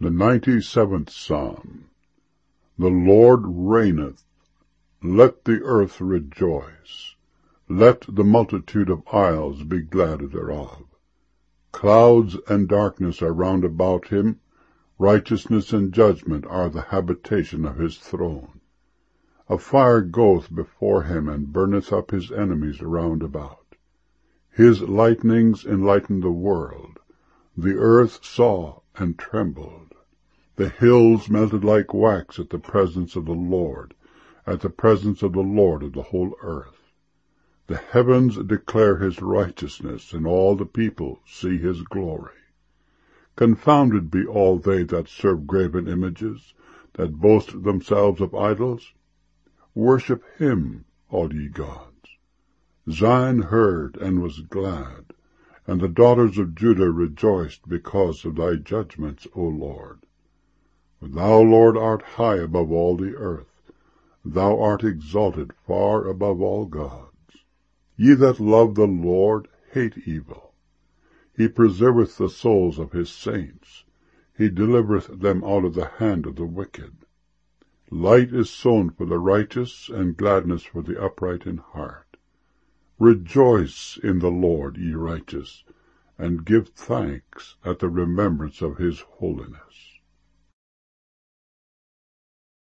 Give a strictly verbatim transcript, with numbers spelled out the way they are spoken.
The ninety-seventh Psalm. The Lord reigneth. Let the earth rejoice. Let the multitude of isles be glad thereof. Clouds and darkness are round about him. Righteousness and judgment are the habitation of his throne. A fire goeth before him, and burneth up his enemies round about. His lightnings enlighten the world. The earth saw and trembled. The hills melted like wax at the presence of the Lord, at the presence of the Lord of the whole earth. The heavens declare his righteousness, and all the people see his glory. Confounded be all they that serve graven images, that boast themselves of idols. Worship him, all ye gods. Zion heard and was glad, and the daughters of Judah rejoiced because of thy judgments, O Lord. For thou, Lord, art high above all the earth. Thou art exalted far above all gods. Ye that love the Lord hate evil. He preserveth the souls of his saints. He delivereth them out of the hand of the wicked. Light is sown for the righteous, and gladness for the upright in heart. Rejoice in the Lord, ye righteous, and give thanks at the remembrance of his holiness.